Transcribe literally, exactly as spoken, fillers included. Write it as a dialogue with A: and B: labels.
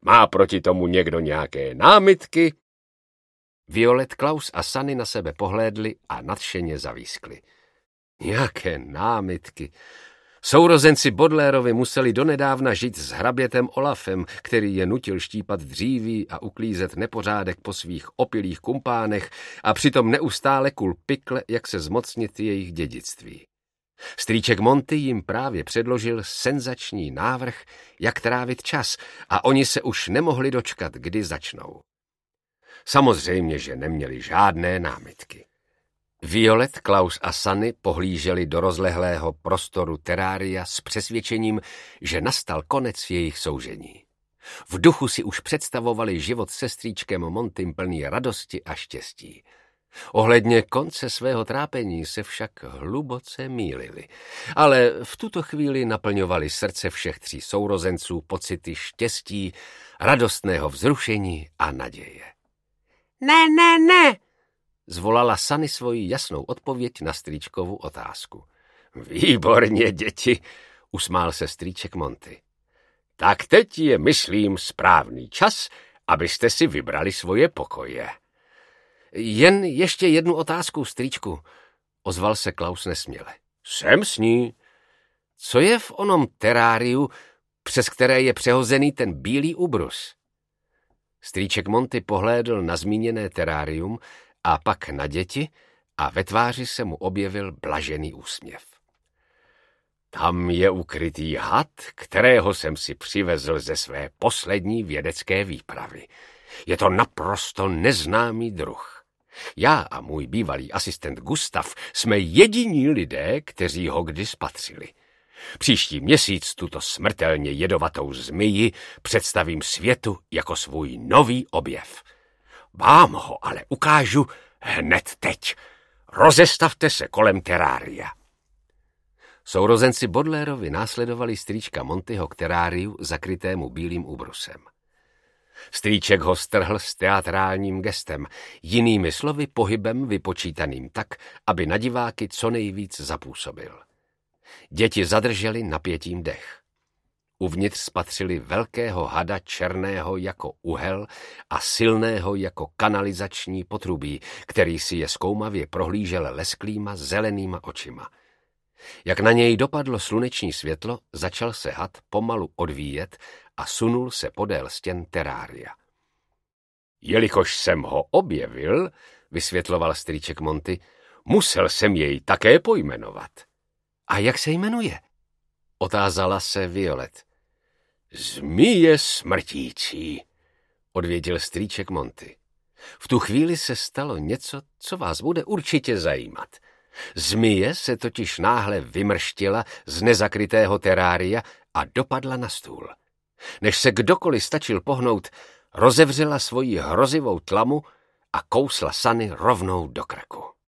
A: Má proti tomu někdo nějaké námitky? Violet, Klaus a Sunny na sebe pohlédli a nadšeně zavískli. Nějaké námitky. Sourozenci Baudelarovi museli donedávna žít s hrabětem Olafem, který je nutil štípat dříví a uklízet nepořádek po svých opilých kumpánech a přitom neustále kul pikle, jak se zmocnit jejich dědictví. Strýček Monty jim právě předložil senzační návrh, jak trávit čas, a oni se už nemohli dočkat, kdy začnou. Samozřejmě, že neměli žádné námitky. Violet, Klaus a Sunny pohlíželi do rozlehlého prostoru terária s přesvědčením, že nastal konec jejich soužení. V duchu si už představovali život se strýčkem Montym plný radosti a štěstí. Ohledně konce svého trápení se však hluboce mýlili, ale v tuto chvíli naplňovali srdce všech tří sourozenců pocity štěstí, radostného vzrušení a naděje. Ne, ne, ne! Zvolala Sunny svoji jasnou odpověď na strýčkovu otázku. Výborně, děti, usmál se strýček Monty. Tak teď je, myslím, správný čas, abyste si vybrali svoje pokoje. Jen ještě jednu otázku, strýčku, ozval se Klaus nesměle. Jsem s ní. Co je v onom teráriu, přes které je přehozený ten bílý ubrus? Strýček Monty pohlédl na zmíněné terárium a pak na děti a ve tváři se mu objevil blažený úsměv. Tam je ukrytý had, kterého jsem si přivezl ze své poslední vědecké výpravy. Je to naprosto neznámý druh. Já a můj bývalý asistent Gustav jsme jediní lidé, kteří ho kdy spatřili. Příští měsíc tuto smrtelně jedovatou zmiji představím světu jako svůj nový objev. Vám ho ale ukážu hned teď. Rozestavte se kolem terária. Sourozenci Baudelarovi následovali strýčka Montyho k teráriu zakrytému bílým úbrusem. Strýček ho strhl s teatrálním gestem, jinými slovy pohybem vypočítaným tak, aby na diváky co nejvíc zapůsobil. Děti zadrželi napětím dech. Uvnitř spatřili velkého hada černého jako uhel a silného jako kanalizační potrubí, který si je zkoumavě prohlížel lesklýma zelenýma očima. Jak na něj dopadlo sluneční světlo, začal se had pomalu odvíjet a sunul se podél stěn terária. Jelikož jsem ho objevil, vysvětloval strýček Monty, musel jsem jej také pojmenovat. A jak se jmenuje? Otázala se Violet. Zmije smrtící, odvěděl strýček Monty. V tu chvíli se stalo něco, co vás bude určitě zajímat. Zmije se totiž náhle vymrštila z nezakrytého terária a dopadla na stůl. Než se kdokoliv stačil pohnout, rozevřela svoji hrozivou tlamu a kousla Sunny rovnou do krku.